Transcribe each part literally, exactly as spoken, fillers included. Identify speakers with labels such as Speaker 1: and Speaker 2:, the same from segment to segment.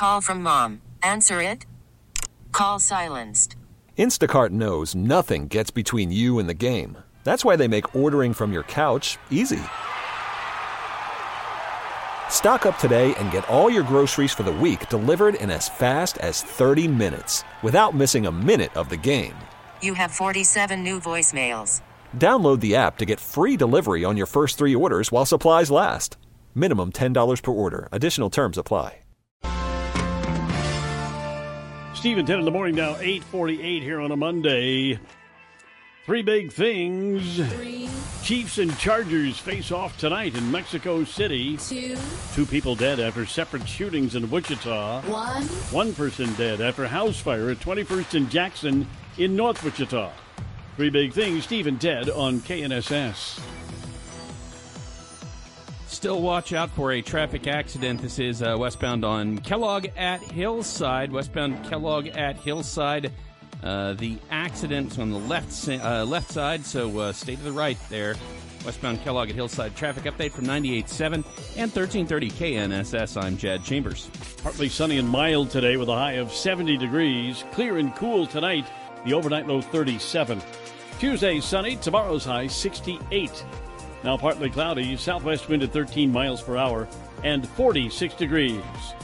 Speaker 1: Call from mom. Answer it. Call silenced.
Speaker 2: Instacart knows nothing gets between you and the game. That's why they make ordering from your couch easy. Stock up today and get all your groceries for the week delivered in as fast as thirty minutes without missing a minute of the game.
Speaker 1: You have forty-seven new voicemails.
Speaker 2: Download the app to get free delivery on your first three orders while supplies last. Minimum ten dollars per order. Additional terms apply.
Speaker 3: Steve and Ted in the morning now, eight forty-eight here on a Monday. Three big things.
Speaker 4: Three.
Speaker 3: Chiefs and Chargers face off tonight in Mexico City.
Speaker 4: Two.
Speaker 3: Two people dead after separate shootings in Wichita.
Speaker 4: One.
Speaker 3: One person dead after house fire at twenty-first and Jackson in North Wichita. Three big things. Steve and Ted on K N S S.
Speaker 5: Still watch out for a traffic accident. This is uh, westbound on Kellogg at Hillside. Westbound Kellogg at Hillside. Uh, the accident's on the left uh, left side, so uh, stay to the right there. Westbound Kellogg at Hillside. Traffic update from ninety-eight point seven and thirteen thirty K N S S. I'm Jed Chambers.
Speaker 3: Partly sunny and mild today with a high of seventy degrees. Clear and cool tonight. The overnight low thirty-seven. Tuesday sunny. Tomorrow's high sixty-eight. Now partly cloudy. Southwest wind at thirteen miles per hour and forty-six degrees.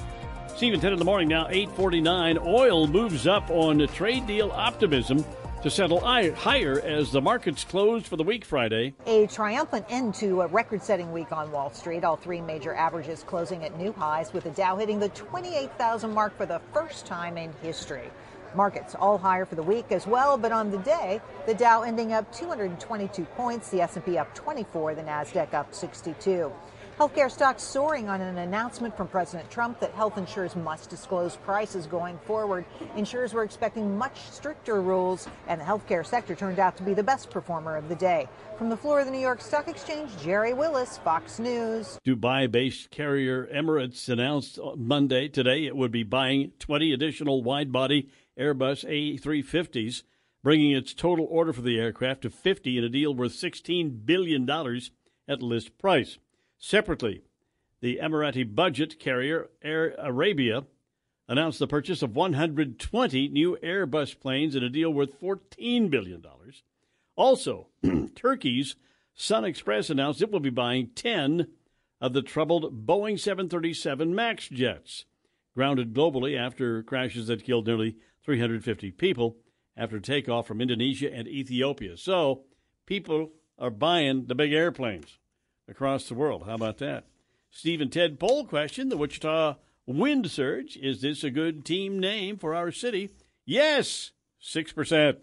Speaker 3: Steve and Ted in the morning now, eight forty-nine. Oil moves up on trade deal optimism to settle higher as the markets closed for the week Friday.
Speaker 6: A triumphant end to a record-setting week on Wall Street. All three major averages closing at new highs, with the Dow hitting the twenty-eight thousand mark for the first time in history. Markets all higher for the week as well, but on the day, the Dow ending up two hundred twenty-two points, the S and P up twenty-four, the Nasdaq up sixty-two. Healthcare stocks soaring on an announcement from President Trump that health insurers must disclose prices going forward. Insurers were expecting much stricter rules, and the healthcare sector turned out to be the best performer of the day. From the floor of the New York Stock Exchange, Jerry Willis, Fox News.
Speaker 3: Dubai-based carrier Emirates announced Monday, today, it would be buying twenty additional wide-body Airbus A three fifties, bringing its total order for the aircraft to fifty in a deal worth sixteen billion dollars at list price. Separately, the Emirati budget carrier Air Arabia announced the purchase of one hundred twenty new Airbus planes in a deal worth fourteen billion dollars. Also, Turkey's Sun Express announced it will be buying ten of the troubled Boeing seven thirty-seven MAX jets, grounded globally after crashes that killed nearly three hundred fifty people after takeoff from Indonesia and Ethiopia. So, people are buying the big airplanes across the world. How about that? Steve and Ted poll question, the Wichita Wind Surge. Is this a good team name for our city? Yes, six percent.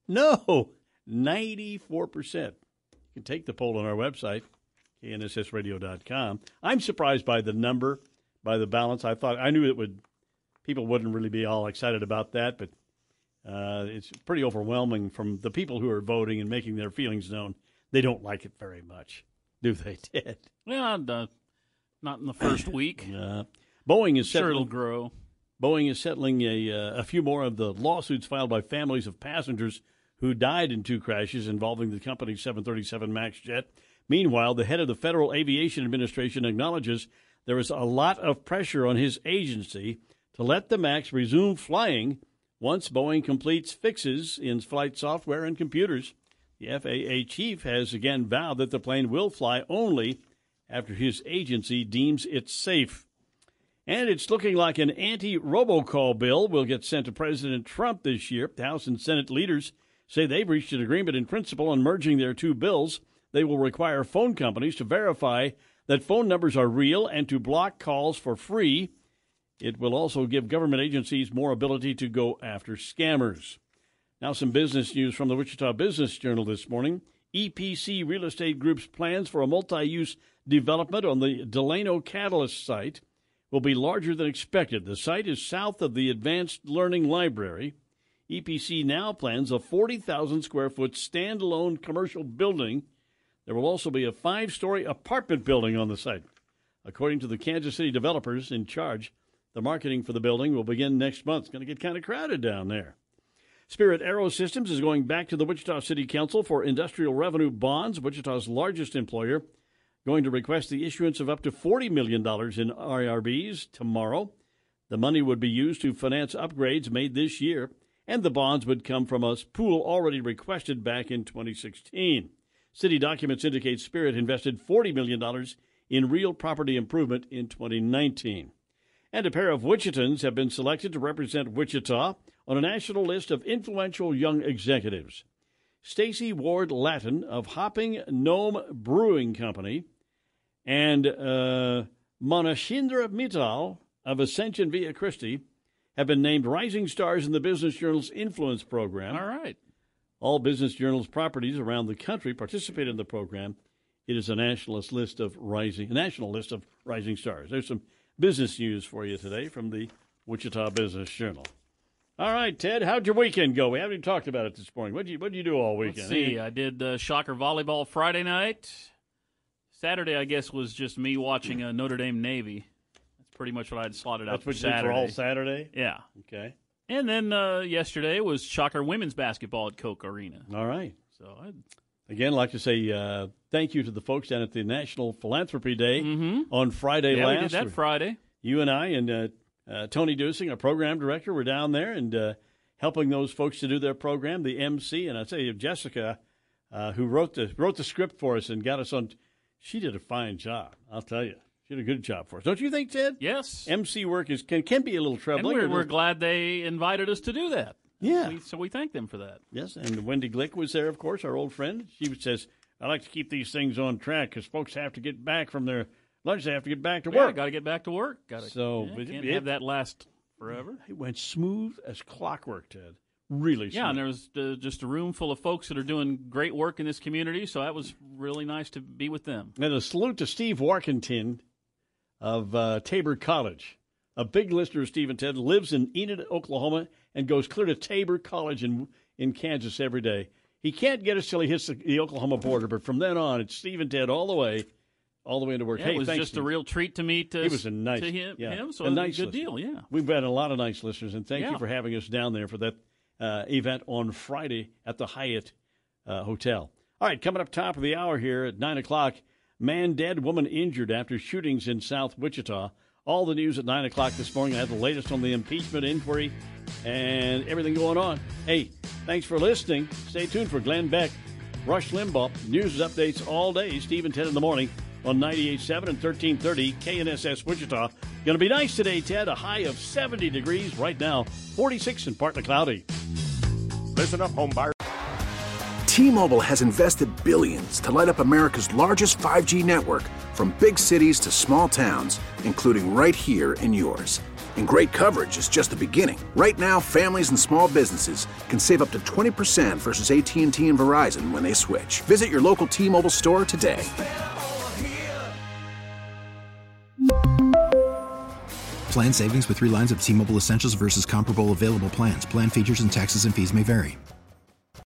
Speaker 3: No, ninety-four percent. You can take the poll on our website, K N S S radio dot com. I'm surprised by the number, by the balance. I thought, I knew it would, people wouldn't really be all excited about that, but uh, it's pretty overwhelming from the people who are voting and making their feelings known. They don't like it very much. Do they, Ted?
Speaker 7: Yeah, uh, not in the first week.
Speaker 3: Uh, Boeing is
Speaker 7: sure
Speaker 3: settling,
Speaker 7: it'll grow.
Speaker 3: Boeing is settling a uh, a few more of the lawsuits filed by families of passengers who died in two crashes involving the company's seven thirty-seven MAX jet. Meanwhile, the head of the Federal Aviation Administration acknowledges there is a lot of pressure on his agency to let the MAX resume flying once Boeing completes fixes in flight software and computers. The F A A chief has again vowed that the plane will fly only after his agency deems it safe. And it's looking like an anti-robocall bill will get sent to President Trump this year. The House and Senate leaders say they've reached an agreement in principle on merging their two bills. They will require phone companies to verify that phone numbers are real and to block calls for free. It will also give government agencies more ability to go after scammers. Now some business news from the Wichita Business Journal this morning. E P C Real Estate Group's plans for a multi-use development on the Delano Catalyst site will be larger than expected. The site is south of the Advanced Learning Library. E P C now plans a forty thousand square foot standalone commercial building. There will also be a five-story apartment building on the site. According to the Kansas City developers in charge, the marketing for the building will begin next month. It's going to get kind of crowded down there. Spirit Aerosystems is going back to the Wichita City Council for industrial revenue bonds. Wichita's largest employer going to request the issuance of up to forty million dollars in I R Bs tomorrow. The money would be used to finance upgrades made this year, and the bonds would come from a pool already requested back in twenty sixteen. City documents indicate Spirit invested forty million dollars in real property improvement in twenty nineteen. And a pair of Wichitans have been selected to represent Wichita on a national list of influential young executives. Stacy Ward Latin of Hopping Gnome Brewing Company and uh, Manashindra Mittal of Ascension Via Christi have been named rising stars in the Business Journal's Influence Program.
Speaker 7: All right.
Speaker 3: All Business Journal's properties around the country participate in the program. It is a nationalist list of rising, a national list of rising stars. There's some business news for you today from the Wichita Business Journal. All right, Ted, how'd your weekend go? We haven't even talked about it this morning. What did you What did you do all weekend?
Speaker 7: Let's see. I did uh, Shocker volleyball Friday night. Saturday, I guess, was just me watching uh, Notre Dame Navy. That's pretty much what I had slotted out
Speaker 3: That's what
Speaker 7: for
Speaker 3: you did
Speaker 7: Saturday.
Speaker 3: for all Saturday?
Speaker 7: Yeah.
Speaker 3: Okay.
Speaker 7: And then uh, yesterday was Shocker women's basketball at Coke Arena.
Speaker 3: All right.
Speaker 7: So I'd
Speaker 3: Again, I'd like to say uh, thank you to the folks down at the National Philanthropy Day
Speaker 7: mm-hmm.
Speaker 3: on Friday
Speaker 7: yeah,
Speaker 3: last.
Speaker 7: we did that Friday.
Speaker 3: You and I and uh, uh, Tony Dusing, our program director, were down there and uh, helping those folks to do their program, the M C. And I tell you, Jessica, uh, who wrote the wrote the script for us and got us on, she did a fine job. I'll tell you, she did a good job for us. Don't you think, Ted?
Speaker 7: Yes.
Speaker 3: M C work is can can be a little
Speaker 7: And
Speaker 3: troubling.
Speaker 7: we're, we're glad they invited us to do that.
Speaker 3: Yeah.
Speaker 7: We, so we thank them for that.
Speaker 3: Yes, and Wendy Glick was there, of course, our old friend. She says, I like to keep these things on track because folks have to get back from their lunch. They have to get back to
Speaker 7: Yeah,
Speaker 3: work.
Speaker 7: got to get back to work. Got to.
Speaker 3: So,
Speaker 7: yeah,
Speaker 3: it-
Speaker 7: can't
Speaker 3: it-
Speaker 7: have that last forever.
Speaker 3: It went smooth as clockwork, Ted. Really smooth.
Speaker 7: Yeah, and there was uh, just a room full of folks that are doing great work in this community, so that was really nice to be with them.
Speaker 3: And a salute to Steve Warkentin of uh, Tabor College. A big listener of Steve and Ted, lives in Enid, Oklahoma, and goes clear to Tabor College in in Kansas every day. He can't get us till he hits the, the Oklahoma border, but from then on, it's Steve and Ted all the way, all the way into work.
Speaker 7: Yeah,
Speaker 3: hey,
Speaker 7: it was
Speaker 3: thanks,
Speaker 7: just
Speaker 3: Steve.
Speaker 7: a real treat to meet uh,
Speaker 3: He was a nice,
Speaker 7: to him,
Speaker 3: yeah,
Speaker 7: him so
Speaker 3: a
Speaker 7: it was
Speaker 3: nice
Speaker 7: a good
Speaker 3: listener.
Speaker 7: deal, yeah.
Speaker 3: We've had a lot of nice listeners, and thank
Speaker 7: Yeah.
Speaker 3: you for having us down there for that uh, event on Friday at the Hyatt uh, Hotel. All right, coming up top of the hour here at nine o'clock, man dead, woman injured after shootings in South Wichita. All the news at nine o'clock this morning. I have the latest on the impeachment inquiry and everything going on. Hey, thanks for listening. Stay tuned for Glenn Beck, Rush Limbaugh, news and updates all day. Steve and Ted in the morning on ninety-eight point seven and thirteen thirty K N S S Wichita. Going to be nice today, Ted. A high of seventy degrees right now, forty-six and partly cloudy.
Speaker 4: Listen up, home buyer.
Speaker 8: T-Mobile has invested billions to light up America's largest five G network, from big cities to small towns, including right here in yours. And great coverage is just the beginning. Right now, families and small businesses can save up to twenty percent versus A T and T and Verizon when they switch. Visit your local T-Mobile store today.
Speaker 9: Plan savings with three lines of T-Mobile Essentials versus comparable available plans. Plan features and taxes and fees may vary.